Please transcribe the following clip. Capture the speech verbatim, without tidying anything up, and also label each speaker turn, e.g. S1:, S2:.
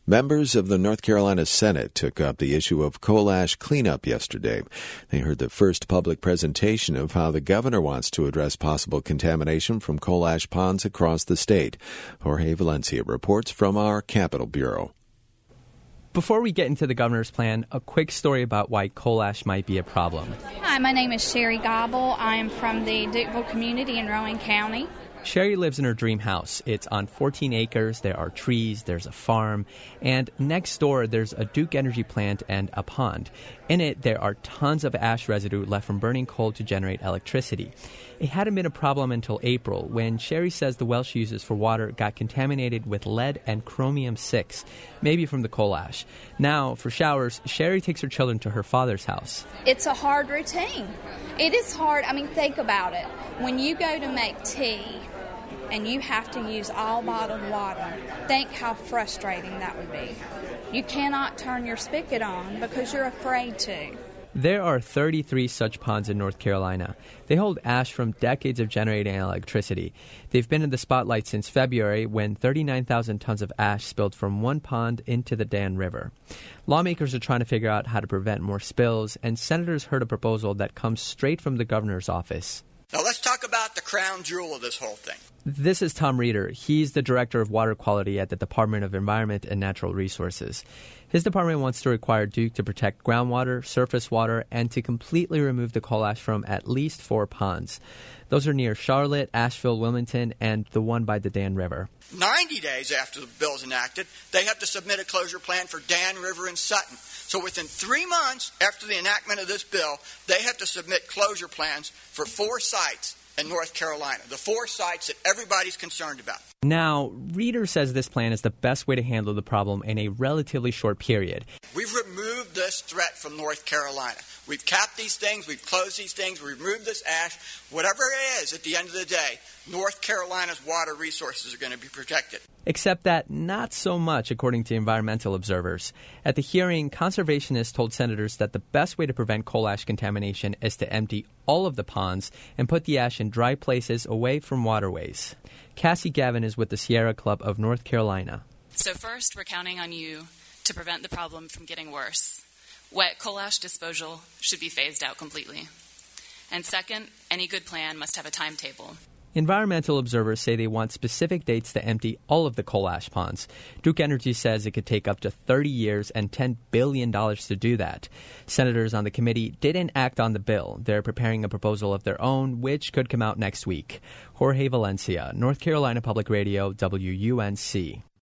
S1: Members of the North Carolina Senate took up the issue of coal ash cleanup yesterday. They heard the first public presentation of how the governor wants to address possible contamination from coal ash ponds across the state. Jorge Valencia reports from our Capitol Bureau.
S2: Before we get into the governor's plan, a quick story about why coal ash might be a problem.
S3: Hi, my name is Sherry Gobble. I am from the Dukeville community in Rowan County.
S2: Sherry lives in her dream house. It's on fourteen acres. There are trees, there's a farm, and next door there's a Duke Energy plant and a pond. In it, there are tons of ash residue left from burning coal to generate electricity. It hadn't been a problem until April, when Sherry says the well she uses for water got contaminated with lead and chromium six, maybe from the coal ash. Now, for showers, Sherry takes her children to her father's house.
S3: It's a hard routine. It is hard. I mean, think about it. When you go to make tea, and you have to use all bottled water, think how frustrating that would be. You cannot turn your spigot on because you're afraid to.
S2: There are thirty-three such ponds in North Carolina. They hold ash from decades of generating electricity. They've been in the spotlight since February, when thirty-nine thousand tons of ash spilled from one pond into the Dan River. Lawmakers are trying to figure out how to prevent more spills, and senators heard a proposal that comes straight from the governor's office.
S4: Now let's talk about the crown jewel of this whole thing.
S2: This is Tom Reeder. He's the Director of Water Quality at the Department of Environment and Natural Resources. His department wants to require Duke to protect groundwater, surface water, and to completely remove the coal ash from at least four ponds. Those are near Charlotte, Asheville, Wilmington, and the one by the Dan River.
S4: ninety days after the bill is enacted, they have to submit a closure plan for Dan River and Sutton. So within three months after the enactment of this bill, they have to submit closure plans for four sites in North Carolina, the four sites that everybody's concerned about.
S2: Now, Reeder says this plan is the best way to handle the problem in a relatively short period.
S4: We've removed this threat from North Carolina. We've capped these things, we've closed these things, we've removed this ash. Whatever it is, at the end of the day, North Carolina's water resources are going to be protected.
S2: Except that not so much, according to environmental observers. At the hearing, conservationists told senators that the best way to prevent coal ash contamination is to empty all of the ponds and put the ash in dry places away from waterways. Cassie Gavin is with the Sierra Club of North Carolina.
S5: So first, we're counting on you to prevent the problem from getting worse. Wet coal ash disposal should be phased out completely. And second, any good plan must have a timetable.
S2: Environmental observers say they want specific dates to empty all of the coal ash ponds. Duke Energy says it could take up to thirty years and ten billion dollars to do that. Senators on the committee didn't act on the bill. They're preparing a proposal of their own, which could come out next week. Jorge Valencia, North Carolina Public Radio, W U N C.